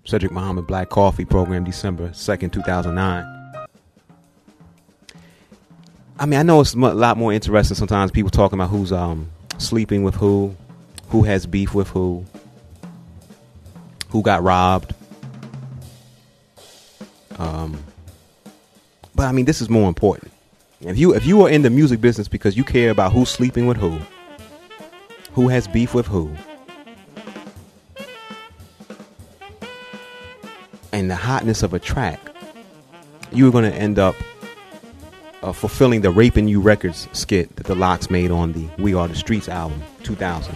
Cedric Muhammad, Black Coffee Program, December 2nd, 2009. I mean, I know it's a lot more interesting sometimes people talking about who's sleeping with who has beef with who got robbed. But I mean, this is more important. If you are in the music business because you care about who's sleeping with who has beef with who, and the hotness of a track, you're going to end up fulfilling the Raping You Records skit that the Lox made on the We Are the Streets album, 2000.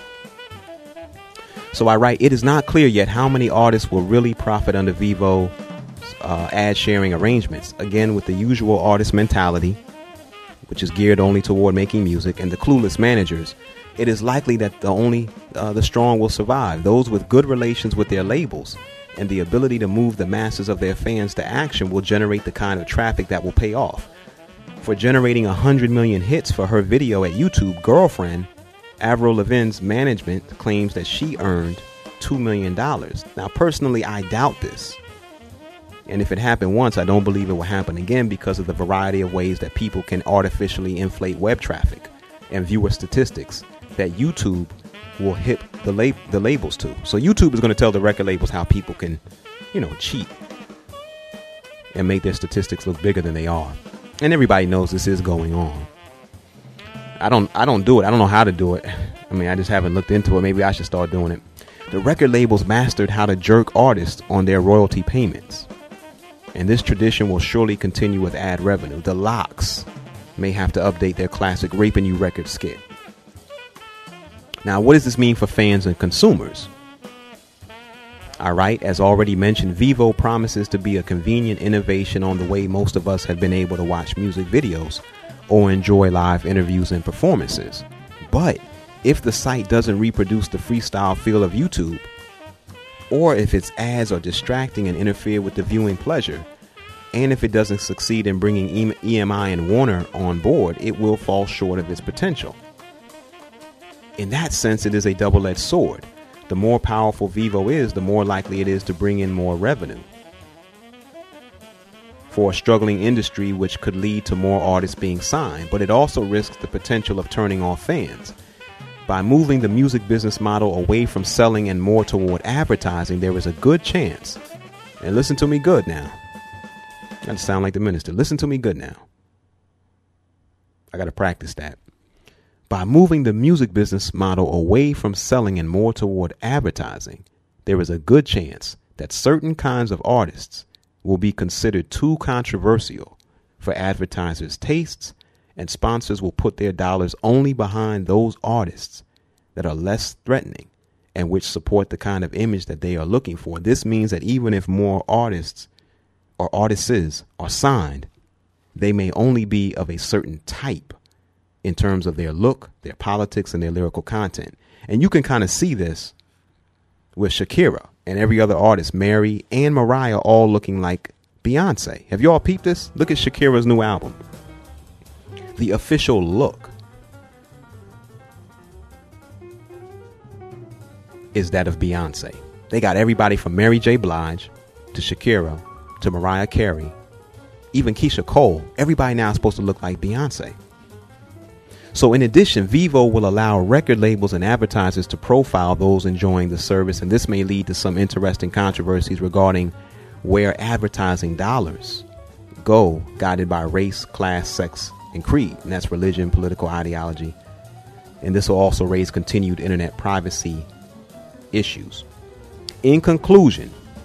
So I write, it is not clear yet how many artists will really profit under Vevo ad sharing arrangements. Again, with the usual artist mentality, which is geared only toward making music, and the clueless managers, it is likely that the strong will survive. Those with good relations with their labels and the ability to move the masses of their fans to action will generate the kind of traffic that will pay off. For generating 100 million hits for her video at YouTube, Girlfriend, Avril Lavigne's management claims that she earned $2 million. Now, personally, I doubt this. And if it happened once, I don't believe it will happen again because of the variety of ways that people can artificially inflate web traffic and viewer statistics that YouTube will hit the labels to. So YouTube is going to tell the record labels how people can, cheat and make their statistics look bigger than they are. And everybody knows this is going on. I don't do it. I don't know how to do it. I mean, I just haven't looked into it. Maybe I should start doing it. The record labels mastered how to jerk artists on their royalty payments. And this tradition will surely continue with ad revenue. The Lox may have to update their classic Raping You Records skit. Now, what does this mean for fans and consumers? All right, as already mentioned, Vevo promises to be a convenient innovation on the way most of us have been able to watch music videos or enjoy live interviews and performances. But if the site doesn't reproduce the freestyle feel of YouTube, or if its ads are distracting and interfere with the viewing pleasure, and if it doesn't succeed in bringing EMI and Warner on board, it will fall short of its potential. In that sense, it is a double-edged sword. The more powerful Vevo is, the more likely it is to bring in more revenue for a struggling industry, which could lead to more artists being signed, but it also risks the potential of turning off fans. By moving the music business model away from selling and more toward advertising, there is a good chance, and listen to me good now, I just sound like the minister, listen to me good now, I gotta practice that. By moving the music business model away from selling and more toward advertising, there is a good chance that certain kinds of artists will be considered too controversial for advertisers' tastes, and sponsors will put their dollars only behind those artists that are less threatening and which support the kind of image that they are looking for. This means that even if more artists or artists are signed, they may only be of a certain type in terms of their look, their politics, and their lyrical content. And you can kind of see this with Shakira and every other artist, Mary and Mariah, all looking like Beyonce. Have you all peeped this? Look at Shakira's new album. The official look is that of Beyonce. They got everybody from Mary J. Blige to Shakira to Mariah Carey, even Keisha Cole. Everybody now is supposed to look like Beyonce. So in addition, Vevo will allow record labels and advertisers to profile those enjoying the service, and this may lead to some interesting controversies regarding where advertising dollars go, guided by race, class, sex, and creed, and that's religion, political ideology. And this will also raise continued internet privacy issues. In conclusion,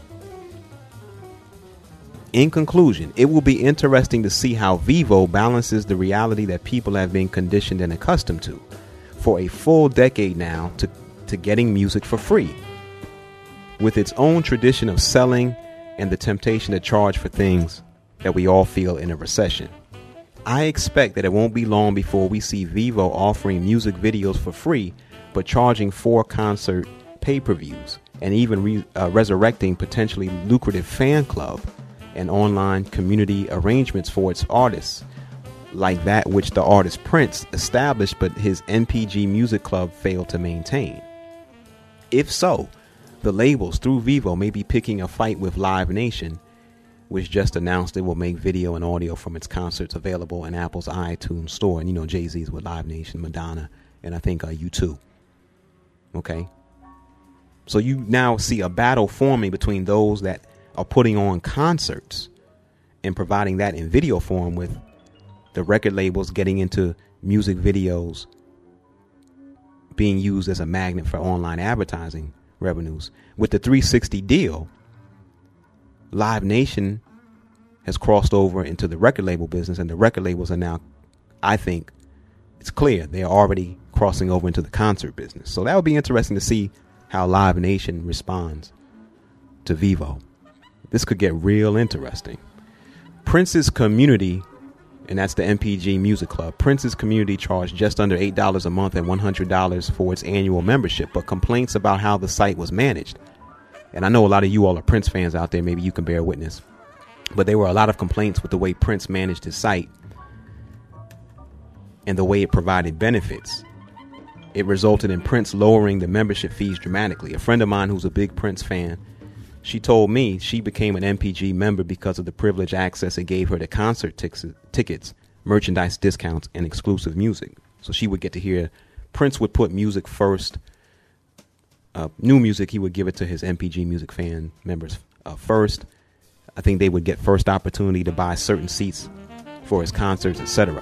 it will be interesting to see how Vevo balances the reality that people have been conditioned and accustomed to for a full decade now to getting music for free, with its own tradition of selling and the temptation to charge for things that we all feel in a recession. I expect that it won't be long before we see Vevo offering music videos for free, but charging for concert pay-per-views, and even resurrecting potentially lucrative fan club and online community arrangements for its artists, like that which the artist Prince established but his NPG Music Club failed to maintain. If so, the labels through Vevo may be picking a fight with Live Nation, which just announced it will make video and audio from its concerts available in Apple's iTunes store. And, you know, Jay-Z's with Live Nation, Madonna, and I think U2. Okay. So you now see a battle forming between those that are putting on concerts and providing that in video form, with the record labels getting into music videos being used as a magnet for online advertising revenues. With the 360 deal, Live Nation has crossed over into the record label business, and the record labels are now, I think it's clear, they are already crossing over into the concert business. So that would be interesting to see how Live Nation responds to Vevo. This could get real interesting. Prince's community, and that's the MPG Music Club. Prince's community charged just under $8 a month and $100 for its annual membership, but complaints about how the site was managed. And I know a lot of you all are Prince fans out there. Maybe you can bear witness. But there were a lot of complaints with the way Prince managed his site and the way it provided benefits. It resulted in Prince lowering the membership fees dramatically. A friend of mine who's a big Prince fan, she told me she became an MPG member because of the privileged access it gave her to concert tickets, merchandise discounts, and exclusive music. So she would get to hear, Prince would put music first. New music, he would give it to his MPG Music fan members first. I think they would get first opportunity to buy certain seats for his concerts, etc.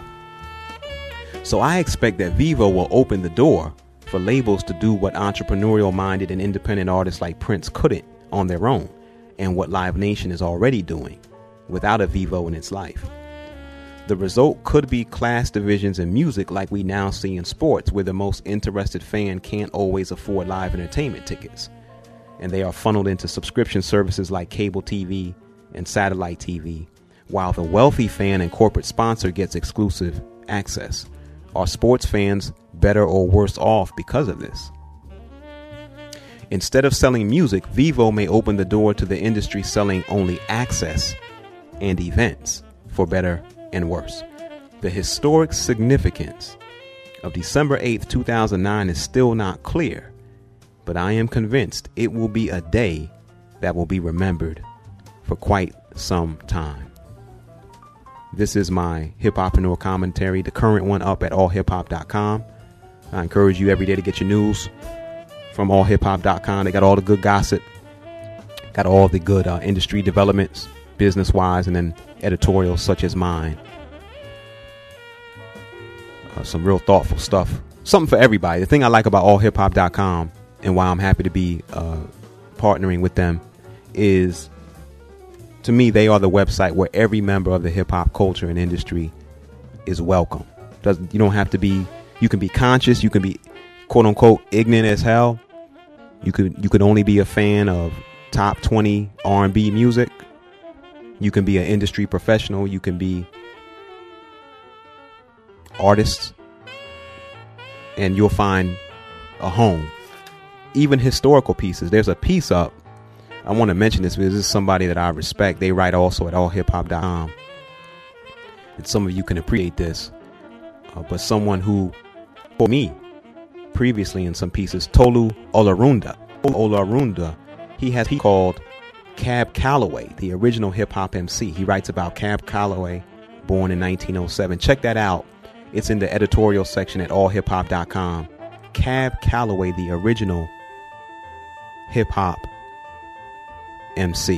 So I expect that Vevo will open the door for labels to do what entrepreneurial-minded and independent artists like Prince couldn't on their own, and what Live Nation is already doing without a Vevo in its life. The result could be class divisions in music like we now see in sports, where the most interested fan can't always afford live entertainment tickets, and they are funneled into subscription services like cable TV and satellite TV, while the wealthy fan and corporate sponsor gets exclusive access. Are sports fans better or worse off because of this? Instead of selling music, Vevo may open the door to the industry selling only access and events, for better and worse. The historic significance of December 8th, 2009 is still not clear, but I am convinced it will be a day that will be remembered for quite some time. This is my hip-hopreneur commentary, the current one up at allhiphop.com. I encourage you every day to get your news from allhiphop.com. They got all the good gossip, got all the good industry developments, business-wise, and then editorials such as mine. Some real thoughtful stuff. Something for everybody. The thing I like about allhiphop.com and why I'm happy to be partnering with them is, to me, they are the website where every member of the hip-hop culture and industry is welcome. You don't have to be, you can be conscious, you can be quote-unquote ignorant as hell. You could only be a fan of top 20 R&B music. You can be an industry professional. You can be artists, and you'll find a home. Even historical pieces. There's a piece up, I want to mention this because this is somebody that I respect. They write also at allhiphop.com, and some of you can appreciate this, but someone who, for me, previously in some pieces, Tolu Olarunda, he has called Cab Calloway, the original hip-hop MC. He writes about Cab Calloway, born in 1907. Check that out. It's in the editorial section at allhiphop.com. Cab Calloway, the original hip-hop MC.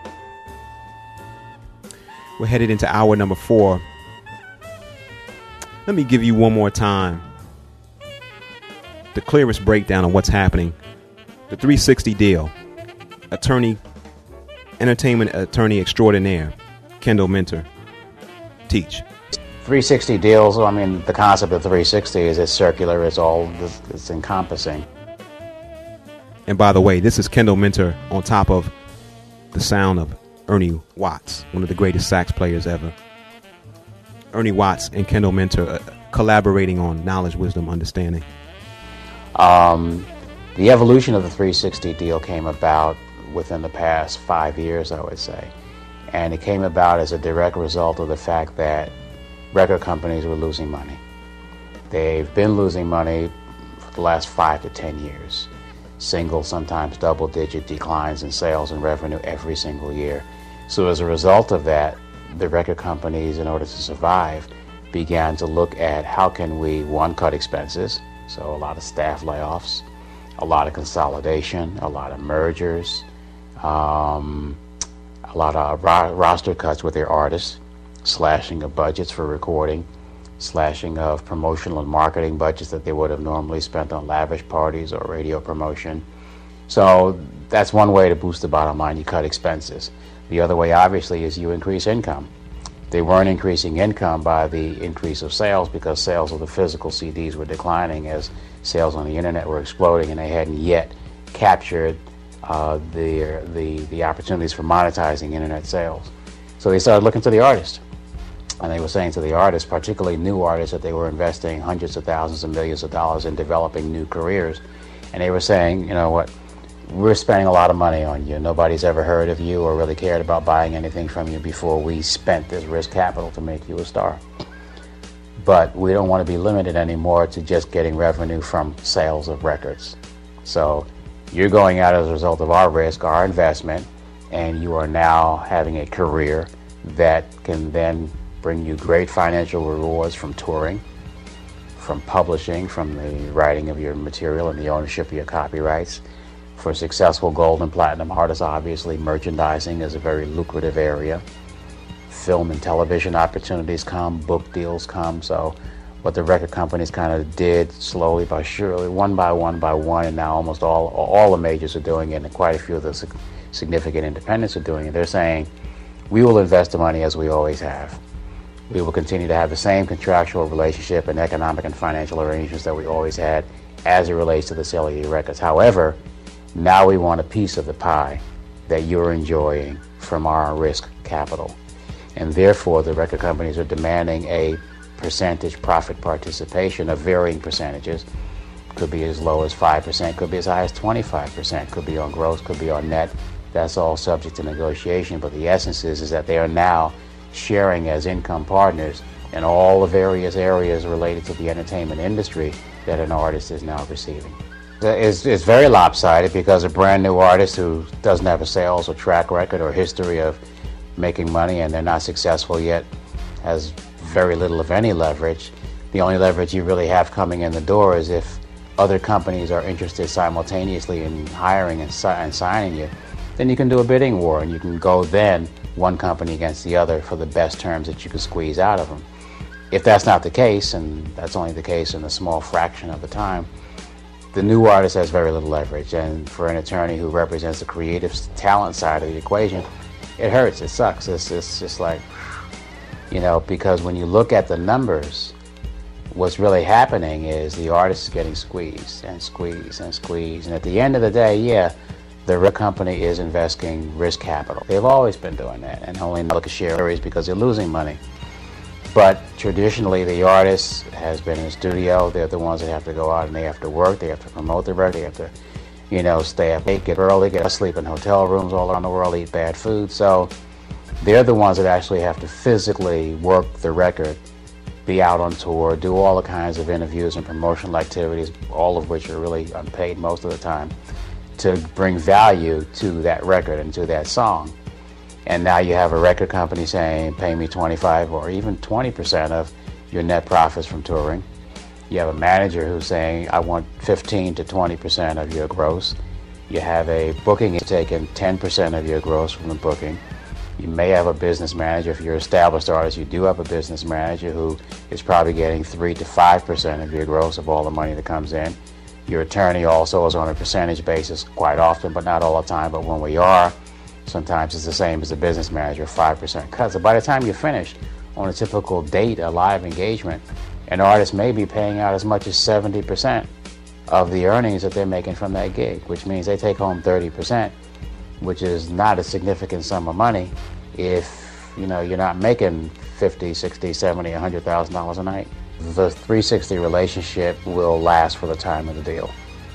We're headed into hour number 4. Let me give you one more time the clearest breakdown of what's happening. The 360 deal. Entertainment attorney extraordinaire, Kendall Minter. Teach. 360 deals, I mean, the concept of 360 is it's circular, it's encompassing. And by the way, this is Kendall Minter on top of the sound of Ernie Watts, one of the greatest sax players ever. Ernie Watts and Kendall Minter collaborating on knowledge, wisdom, understanding. The evolution of the 360 deal came about within the past 5 years, I would say. And it came about as a direct result of the fact that record companies were losing money. They've been losing money for the last 5 to 10 years. single, sometimes double-digit declines in sales and revenue every single year. So as a result of that, the record companies, in order to survive, began to look at how can we, one, cut expenses, so a lot of staff layoffs, a lot of consolidation, a lot of mergers, a lot of roster cuts with their artists, slashing of budgets for recording, slashing of promotional and marketing budgets that they would have normally spent on lavish parties or radio promotion. So that's one way to boost the bottom line. You cut expenses. The other way, obviously, is you increase income. They weren't increasing income by the increase of sales because sales of the physical CDs were declining as sales on the internet were exploding, and they hadn't yet captured the opportunities for monetizing internet sales. So they started looking to the artist. And they were saying to the artists, particularly new artists, that they were investing hundreds of thousands and millions of dollars in developing new careers. And they were saying, you know what, we're spending a lot of money on you. Nobody's ever heard of you or really cared about buying anything from you before we spent this risk capital to make you a star. But we don't want to be limited anymore to just getting revenue from sales of records. So you're going out as a result of our risk, our investment, and you are now having a career that can then bring you great financial rewards from touring, from publishing, from the writing of your material and the ownership of your copyrights. For successful gold and platinum artists, obviously, merchandising is a very lucrative area. Film and television opportunities come, book deals come. So what the record companies kind of did slowly but surely, one by one, and now almost all the majors are doing it, and quite a few of the significant independents are doing it. They're saying, we will invest the money as we always have. We will continue to have the same contractual relationship and economic and financial arrangements that we always had as it relates to the sale of your records. However, now we want a piece of the pie that you're enjoying from our risk capital. And therefore, the record companies are demanding a percentage profit participation of varying percentages. Could be as low as 5%, could be as high as 25%, could be on gross, could be on net. That's all subject to negotiation, but the essence is that they are now sharing as income partners in all the various areas related to the entertainment industry that an artist is now receiving. It's very lopsided because a brand new artist who doesn't have a sales or track record or history of making money and they're not successful yet has very little, if any, leverage. The only leverage you really have coming in the door is if other companies are interested simultaneously in hiring and signing you, then you can do a bidding war and you can go then one company against the other for the best terms that you can squeeze out of them. If that's not the case, and that's only the case in a small fraction of the time, the new artist has very little leverage. And for an attorney who represents the creative talent side of the equation, it hurts, it sucks. It's just like, you know, because when you look at the numbers, what's really happening is the artist is getting squeezed and squeezed and squeezed. And at the end of the day, yeah, the record company is investing risk capital. They've always been doing that and only look at share areas because they're losing money. But traditionally, the artist has been in the studio. They're the ones that have to go out and they have to work. They have to promote the record. They have to, you know, stay up late, get early, sleep in hotel rooms all around the world, eat bad food. So they're the ones that actually have to physically work the record, be out on tour, do all the kinds of interviews and promotional activities, all of which are really unpaid most of the time, to bring value to that record and to that song. And now you have a record company saying, pay me 25 or even 20% of your net profits from touring. You have a manager who's saying, I want 15 to 20% of your gross. You have a booking taking 10% of your gross from the booking. You may have a business manager. If you're an established artist, you do have a business manager who is probably getting 3 to 5% of your gross of all the money that comes in. Your attorney also is on a percentage basis quite often, but not all the time. But when we are, sometimes it's the same as the business manager, 5% cut. So by the time you finish on a typical date, a live engagement, an artist may be paying out as much as 70% of the earnings that they're making from that gig, which means they take home 30%, which is not a significant sum of money if, you know, you're not making $50, $60, $70, $100,000 a night. The 360 relationship will last for the time of the deal.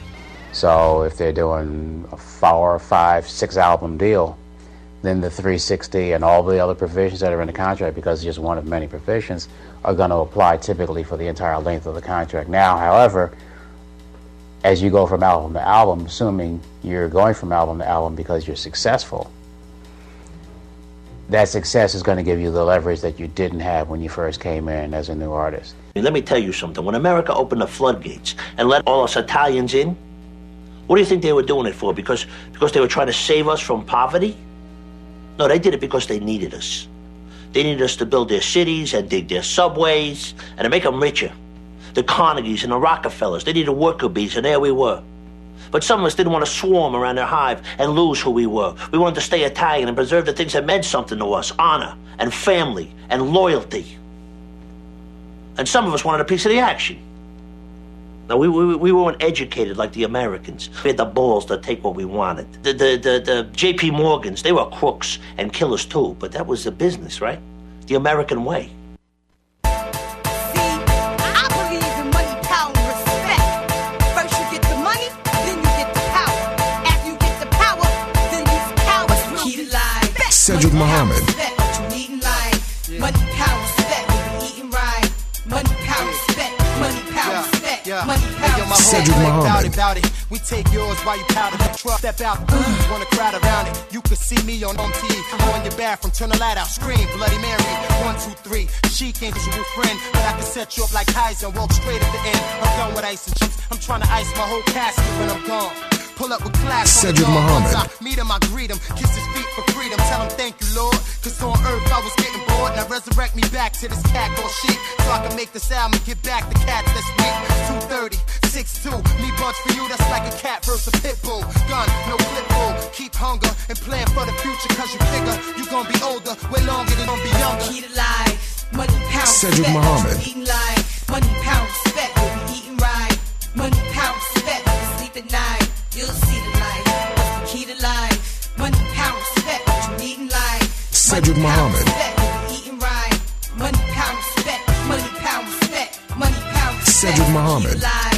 So if they're doing a 4, 5, 6 album deal, then the 360 and all the other provisions that are in the contract, because it's just one of many provisions, are going to apply typically for the entire length of the contract. Now, however, as you go from album to album, assuming you're going from album to album because you're successful, that success is going to give you the leverage that you didn't have when you first came in as a new artist. Let me tell you something. When America opened the floodgates and let all us Italians in, what do you think they were doing it for? Because they were trying to save us from poverty? No, they did it because they needed us. They needed us to build their cities and dig their subways and to make them richer. The Carnegies and the Rockefellers, they needed worker bees, and there we were. But some of us didn't want to swarm around their hive and lose who we were. We wanted to stay Italian and preserve the things that meant something to us: honor and family and loyalty. And some of us wanted a piece of the action. Now, we weren't educated like the Americans. We had the balls to take what we wanted. The J.P. Morgans, they were crooks and killers too, but that was the business, right? The American way. Cedric Muhammad. Cedric Muhammad. We take yours while you powder the truck. Step out, wanna crowd around it. You can see me on TV. On your bathroom, turn the light out, scream Bloody Mary. 1, 2, 3. She ain't your friend, but I can set you up like Heisen and walk straight at the end. I'm done with ice and chips. I'm trying to ice my whole casket when I'm gone. Pull up with class. Cedric Muhammad. Meet him, I greet him. Kiss his feet for freedom. Tell him thank you, Lord. Cause on earth I was getting bored. Now resurrect me back to this cat called sheep. So I can make this album and get back the cats that's weak. 230, 6'2". Me bunch for you, that's like a cat versus a pit bull. Gun, no clip bull. Keep hunger and plan for the future. Cause you figure you gonna be older way longer than gonna be younger. Eat alive, money, pound, Cedric respect. Muhammad. Eating live, money, pound, respect. We'll be eating right, money, pound, respect. We'll sleep at night, you'll see the light. What's the key to life? Money, pound, respect. What you eating life? Cedric Muhammad. We'll be eating right, money, pound, respect. Money, pound, respect. Money, pound, respect. Cedric Muhammad.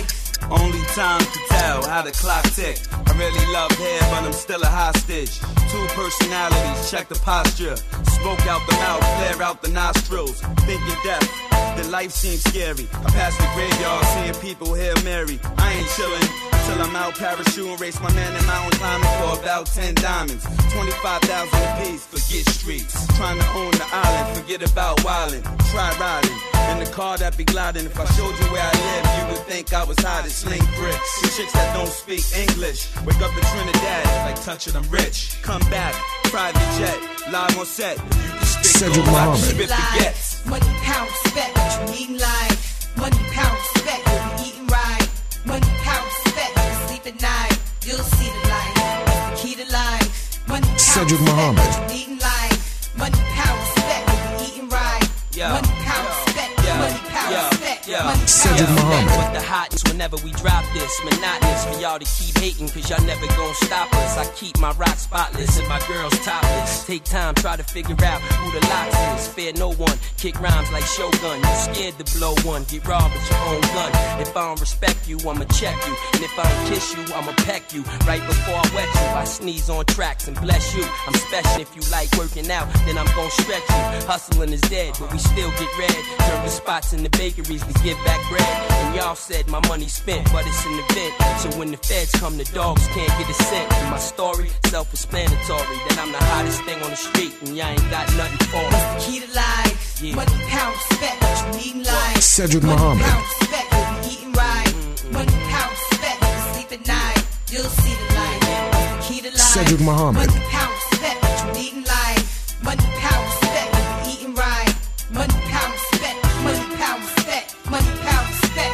Only time to tell how the clock tick. I really love hair, but I'm still a hostage. 2 personalities, check the posture. Smoke out the mouth, flare out the nostrils. Thinking death, the life seems scary. I pass the graveyard, seeing people Hail Mary. I ain't chillin' till I'm out parachuting. Race my man in mountain climbing for about 10 diamonds. 25,000 apiece, forget streets. Trying to own the island, forget about wildin'. Try riding in the car that be gliding. If I showed you where I live, you would think I was hiding. Sling bricks, the chicks that don't speak English. Wake up in Trinidad, like touching, I'm rich. Come back, private jet, live on set. You can spit Cedric gold, Muhammad. spit baguettes. Money, pound, respect. What you eating live? Money, pound, respect. We'll be eating right. Money, pound, respect. We'll sleep at night, you'll see the light. What's the key to life? Money, pound, Cedric respect. Muhammad. What you eating live? Money, pound, respect. We'll be eating right. Money, pound, respect. Money, pound, respect. Money, pound, Cedric respect. Muhammad. With the hotness whenever we drop this, monotonous for y'all to keep hating, cause y'all never gon' stop us. I keep my rock spotless and my girls topless. Take time, try to figure out who the locks is. Fear no one, kick rhymes like Shogun. You scared to blow one, get robbed with your own gun. If I don't respect you, I'ma check you. And if I don't kiss you, I'ma peck you. Right before I wet you, I sneeze on tracks and bless you. I'm special. If you like working out, then I'm gon' stretch you. Hustling is dead, but we still get red. Turn the spots in the bakeries to give back bread. And y'all said my money spent, but it's an event. So when the feds come, the dogs can't get a cent. And my story, self-explanatory, that I'm the hottest thing on the street, and y'all ain't got nothing for me. What's the key to life? Yeah. Money, pound, respect. What you eating life? Cedric Money, Muhammad. pound, respect. We'll be eating right. Money, pound, respect. We'll sleep at night, you'll see the light. What's the key to life? Cedric Muhammad. Money, pound, respect. What you eating life? Money, pound, respect. We'll be eating right. Money, pound, respect. Money, pound, respect. Money, pound, respect.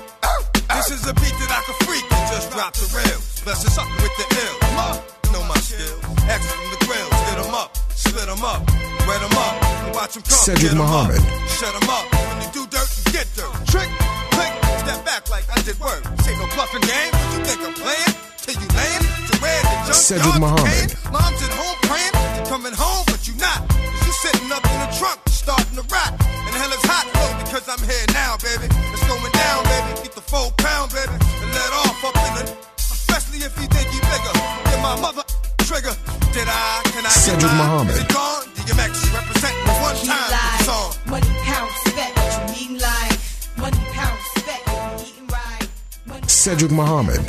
This is a beat that I can freak and just drop the rails. Bless us up with the ill. Know my skill. Exit from the grills. Get them up. Split them up. Wet them up. And watch them come. Cedric Get 'em Muhammad. Up. Shut them up. When you do dirt, you get dirt. Trick. Click. Step back like I did work. Say no bluffing game. What you think I'm playing? Till you lame. To where the junk Cedric Muhammad. Mom's at home praying. You're coming home, but you not. Cause you sitting up in the trunk. Starting to rot. And hell is hot. Low because I'm here now, baby. It's going down, baby. Get the 4 pound, baby. And let off up in the. Especially if you think you bigger. Get my mother trigger. Did I? Can I Cedric get mine? Muhammad. Is it gone? DMX represent me one Key time to with the life. song. Money, pound, respect. What you eating life? Money, pound, respect. We'll be eating right. Money, Cedric Muhammad.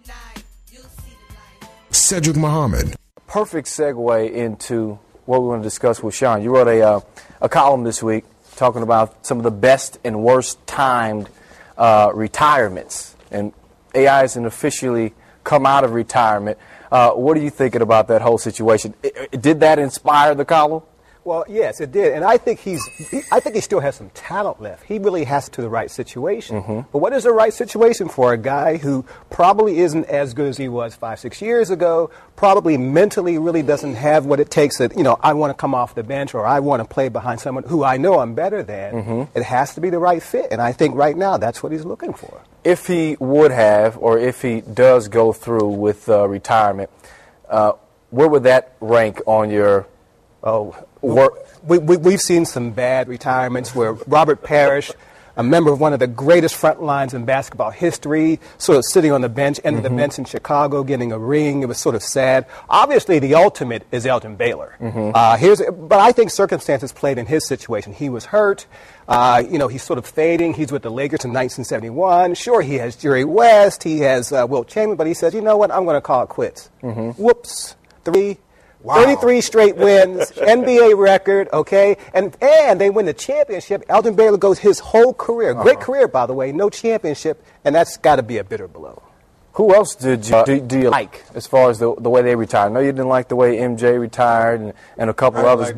Cedric Muhammad. Perfect segue into what we want to discuss with Sean. You wrote a column this week talking about some of the best and worst timed retirements. And AI hasn't officially come out of retirement. What are you thinking about that whole situation? Did that inspire the column? Well, yes, it did, and I think he still has some talent left. He really has to the right situation. Mm-hmm. But what is the right situation for a guy who probably isn't as good as he was 5-6 years ago? Probably mentally really doesn't have what it takes. That I want to come off the bench or I want to play behind someone who I know I'm better than. Mm-hmm. It has to be the right fit, and I think right now that's what he's looking for. If he would have, or if he does go through with retirement, where would that rank on your? We've seen some bad retirements where Robert Parrish, a member of one of the greatest front lines in basketball history, sort of sitting on the bench, ended the bench in Chicago, getting a ring. It was sort of sad. Obviously, the ultimate is Elgin Baylor. But I think circumstances played in his situation. He was hurt. He's sort of fading. He's with the Lakers in 1971. Sure, he has Jerry West. He has Wilt Chamberlain. But he says, you know what, I'm going to call it quits. Whoops. 33 straight wins, NBA record, okay? And they win the championship. Elgin Baylor goes his whole career. Great career, by the way. No championship, and that's got to be a bitter blow. Who else do you like as far as the way they retired? I know you didn't like the way MJ retired and a couple others,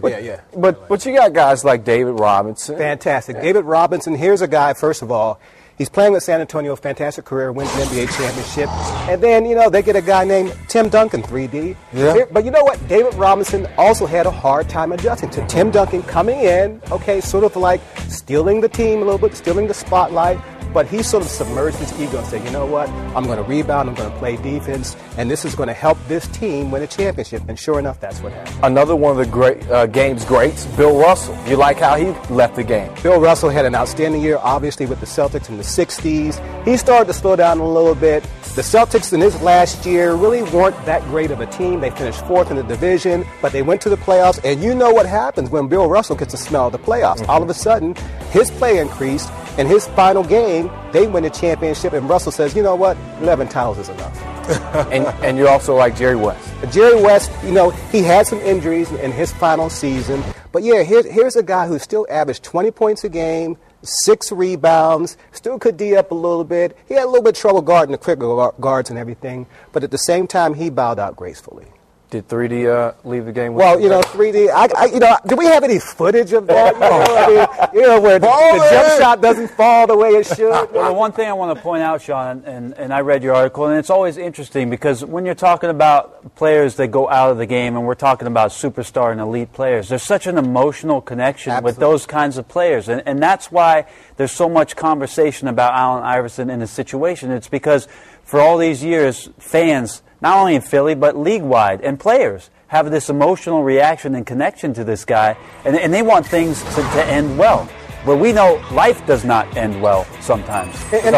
but you got guys like David Robinson. Fantastic. Yeah. David Robinson, here's a guy, first of all, he's playing with San Antonio, fantastic career, wins an NBA championship. And then, they get a guy named Tim Duncan, 3D. Yeah. But you know what? David Robinson also had a hard time adjusting to Tim Duncan coming in, okay, sort of like stealing the team a little bit, stealing the spotlight. But he sort of submerged his ego and said, you know what, I'm going to rebound, I'm going to play defense, and this is going to help this team win a championship. And sure enough, that's what happened. Another one of the game's greats, Bill Russell. You like how he left the game? Bill Russell had an outstanding year, obviously, with the Celtics in the 60s. He started to slow down a little bit. The Celtics in his last year really weren't that great of a team. They finished fourth in the division, but they went to the playoffs. And you know what happens when Bill Russell gets a smell of the playoffs. All of a sudden, his play increased. In his final game, they win the championship, and Russell says, you know what, 11 titles is enough. and you also like Jerry West. Jerry West, he had some injuries in his final season. But, yeah, here's a guy who still averaged 20 points a game, 6 rebounds, still could D up a little bit. He had a little bit of trouble guarding the quick guards and everything. But at the same time, he bowed out gracefully. Did 3D leave the game? Well, 3D. Do we have any footage of that? Where the jump shot doesn't fall the way it should. Well, the one thing I want to point out, Sean, and I read your article, and it's always interesting because when you're talking about players that go out of the game, and we're talking about superstar and elite players, there's such an emotional connection with those kinds of players, and that's why there's so much conversation about Allen Iverson in his situation. It's because for all these years, fans, not only in Philly, but league-wide, and players have this emotional reaction and connection to this guy, and they want things to end well. But we know life does not end well sometimes.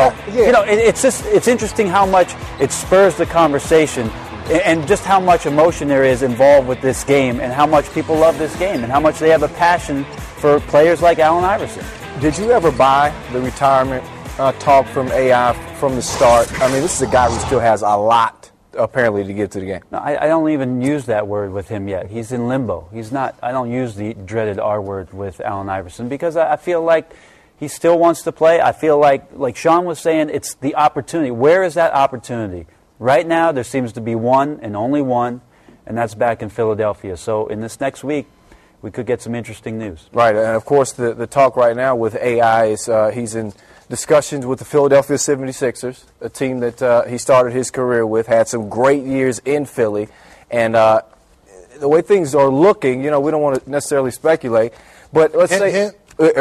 It's interesting how much it spurs the conversation and just how much emotion there is involved with this game and how much people love this game and how much they have a passion for players like Allen Iverson. Did you ever buy the retirement talk from AI from the start? I mean, this is a guy who still has a lot apparently to get to the game. No, I don't even use that word with him yet. He's in limbo. He's not. I don't use the dreaded R word with Allen Iverson because I feel like he still wants to play. I feel like Sean was saying, it's the opportunity. Where is that opportunity? Right now, there seems to be one and only one, and that's back in Philadelphia. So in this next week, we could get some interesting news. Right, and of course the talk right now with AI is he's in discussions with the Philadelphia 76ers, a team that he started his career with, had some great years in Philly, and the way things are looking, we don't want to necessarily speculate, but let's say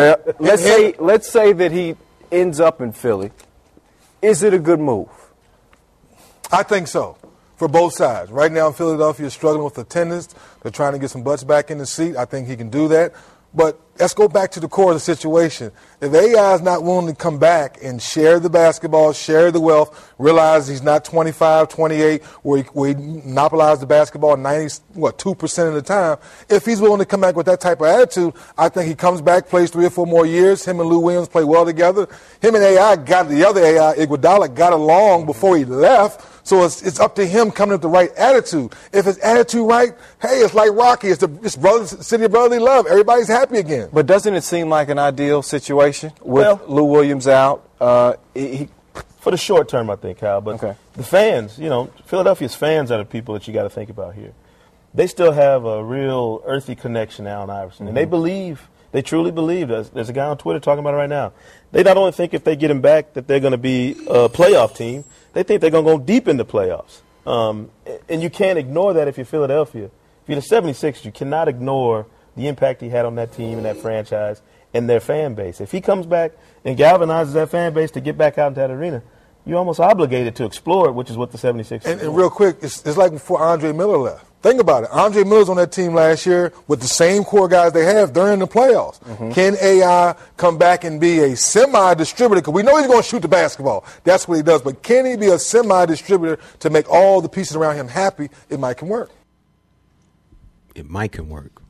that he ends up in Philly. Is it a good move? I think so, for both sides. Right now, Philadelphia is struggling with attendance. They're trying to get some butts back in the seat. I think he can do that. But let's go back to the core of the situation. If AI is not willing to come back and share the basketball, share the wealth, realize he's not 25, 28, where he monopolized the basketball 2% of the time, if he's willing to come back with that type of attitude, I think he comes back, plays 3 or 4 more years. Him and Lou Williams play well together. Him and the other AI, Iguodala, got along before he left. So it's up to him coming with the right attitude. If his attitude right, hey, it's like Rocky. It's city of brotherly love. Everybody's happy again. But doesn't it seem like an ideal situation with Lou Williams out? For the short term, I think, Kyle. But the fans, Philadelphia's fans are the people that you got to think about here. They still have a real earthy connection to Allen Iverson. And they truly believe, there's a guy on Twitter talking about it right now. They not only think if they get him back that they're going to be a playoff team, they think they're going to go deep in the playoffs. And you can't ignore that if you're Philadelphia. If you're the 76ers, you cannot ignore the impact he had on that team and that franchise and their fan base. If he comes back and galvanizes that fan base to get back out into that arena, you're almost obligated to explore it, which is what the 76ers do. And real quick, it's like before Andre Miller left. Think about it. Andre Miller's on that team last year with the same core guys they have during the playoffs. Can AI come back and be a semi-distributor? Because we know he's going to shoot the basketball. That's what he does. But can he be a semi-distributor to make all the pieces around him happy? It might can work. It might can work.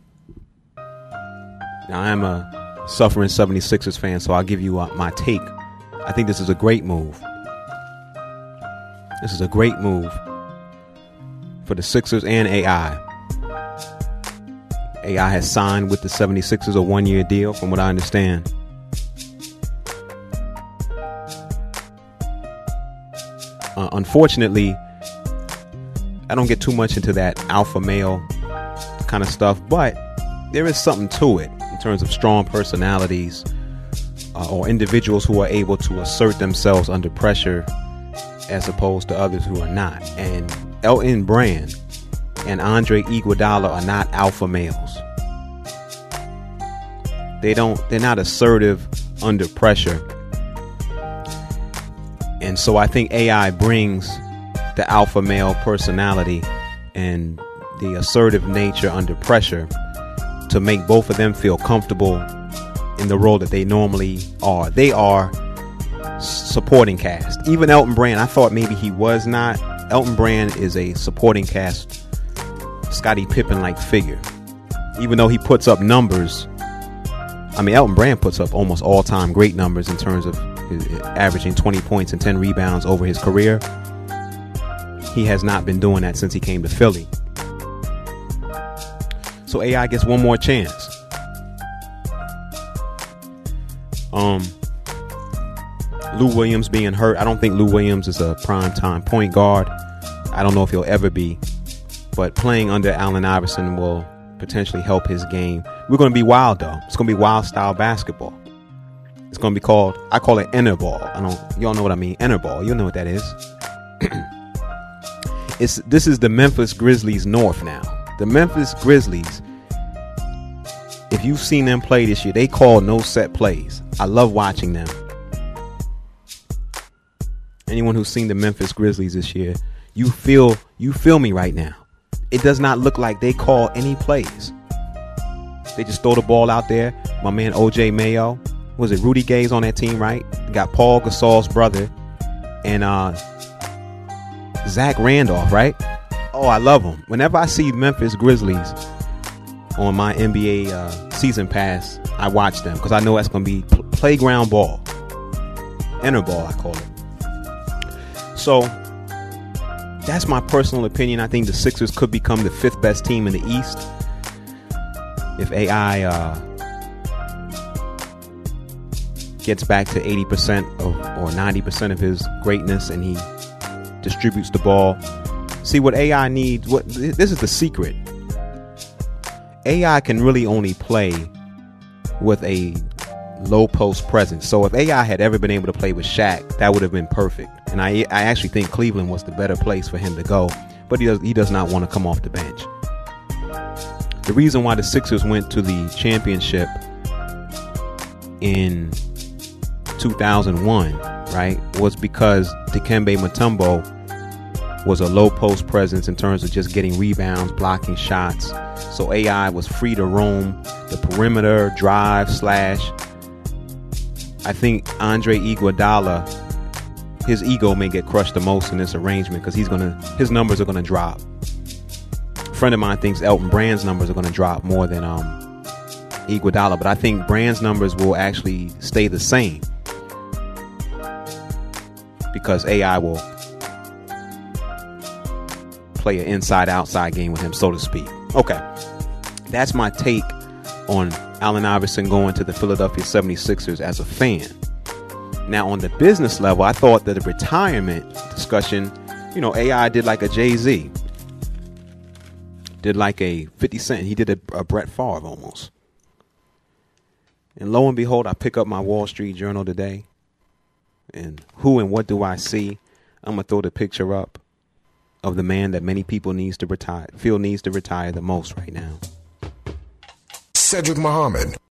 Now, I'm a suffering 76ers fan, so I'll give you my take. I think this is a great move. This is a great move for the Sixers and AI. AI has signed with the 76ers a 1-year deal, from what I understand. Unfortunately, I don't get too much into that alpha male kind of stuff, but there is something to it in terms of strong personalities or individuals who are able to assert themselves under pressure as opposed to others who are not. And Elton Brand and Andre Iguodala are not alpha males. They're not assertive under pressure. And so I think AI brings the alpha male personality and the assertive nature under pressure to make both of them feel comfortable in the role that they normally are. They are supporting cast. Even Elton Brand, I thought maybe he was not. Elton Brand is a supporting cast, Scottie Pippen-like figure. Even though he puts up numbers, I mean, Elton Brand puts up almost all-time great numbers in terms of averaging 20 points and 10 rebounds over his career. He has not been doing that since he came to Philly. So AI gets one more chance. Lou Williams being hurt. I don't think Lou Williams is a prime-time point guard. I don't know if he'll ever be. But playing under Allen Iverson will potentially help his game. We're going to be wild, though. It's going to be wild-style basketball. It's going to be called, I call it Enter Ball. Y'all know what I mean. Enter Ball. You know what that is. This is the Memphis Grizzlies North now. The Memphis Grizzlies, if you've seen them play this year, they call no set plays. I love watching them. Anyone who's seen the Memphis Grizzlies this year, you feel me right now. It does not look like they call any plays. They just throw the ball out there. My man OJ Mayo, was it Rudy Gay's on that team, right? Got Paul Gasol's brother and Zach Randolph, right? Oh, I love them. Whenever I see Memphis Grizzlies on my NBA season pass, I watch them because I know that's going to be playground ball. Enter ball, I call it. So that's my personal opinion. I think the Sixers could become the 5th best team in the East if AI gets back to 80% or 90% of his greatness and he distributes the ball. See what AI needs. This is the secret. AI can really only play with a low post presence. So if AI had ever been able to play with Shaq, that would have been perfect. And I actually think Cleveland was the better place for him to go. But he does not want to come off the bench. The reason why the Sixers went to the championship in 2001, right, was because Dikembe Mutombo was a low post presence in terms of just getting rebounds, blocking shots. So AI was free to roam the perimeter, drive, slash. I think Andre Iguodala, his ego may get crushed the most in this arrangement because his numbers are gonna drop. A friend of mine thinks Elton Brand's numbers are gonna drop more than Iguodala, but I think Brand's numbers will actually stay the same because AI will play an inside-outside game with him, so to speak. Okay, that's my take on Allen Iverson going to the Philadelphia 76ers as a fan. Now, on the business level, I thought that the retirement discussion, AI did like a Jay-Z, did like a 50 Cent. He did a Brett Favre almost. And lo and behold, I pick up my Wall Street Journal today. And who and what do I see? I'm going to throw the picture up of the man that many people needs to retire the most right now. Cedric Muhammad.